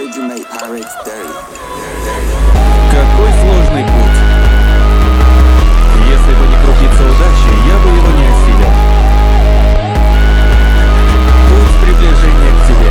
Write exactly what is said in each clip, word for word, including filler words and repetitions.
Какой сложный путь. Если бы не крупица удачи, я бы его не осилил. Путь приближения к тебе.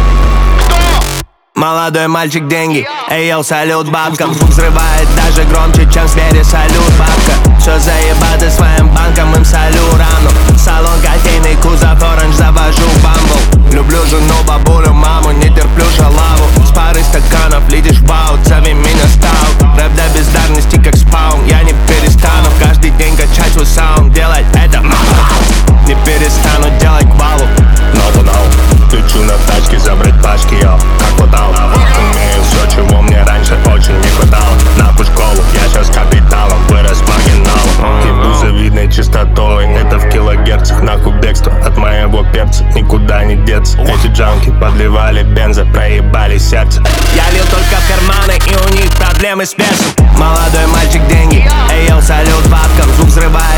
Молодой мальчик, деньги, эй, йоу, салют бабкам. Звук взрывает даже громче, чем звери, салют бабка. Все заебаты своим банком, им солю рану. Салон кофейный, кузов оранж, завожу бамбл. Люблю жену, бабулю, маму, не терплю шалаву. С пары стаканов летишь в аут, зови меня стаут. Рэп до бездарности, как спаун, я не перестану каждый день качать свой саунд, делать это. Не перестану делать балу. No to no, лечу на тачке, забрать пачки, йо, как водал. Умею все, чего мне раньше очень не хватало. Нахуй школу, я сейчас капиталом, вырос маргиналом. Ебу завидной чистотой, это в килогерцах. Нахуй бегство от моего перца, никуда не деться. Эти джанки подливали бенза, проебали сердце. Я лил только в карманы, и у них проблемы с весом. Молодой мальчик, деньги, эй, йоу, салют бабкам. Звук взрывает